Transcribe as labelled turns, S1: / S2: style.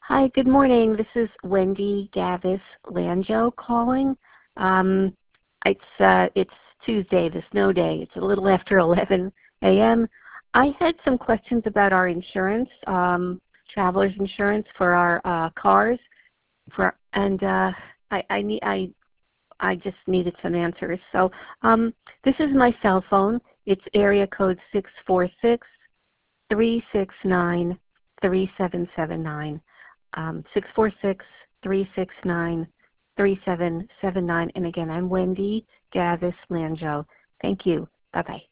S1: Hi, good morning. This is Wendy Davis Lanjo calling. Um, it's Tuesday, the snow day. It's a little after 11 a.m. I had some questions about our insurance, traveler's insurance for our cars. I just needed some answers. So this is my cell phone. It's area code 646-369-3779. 646-369-3779. And again, I'm Wendy Davis Lanjo. Thank you. Bye-bye.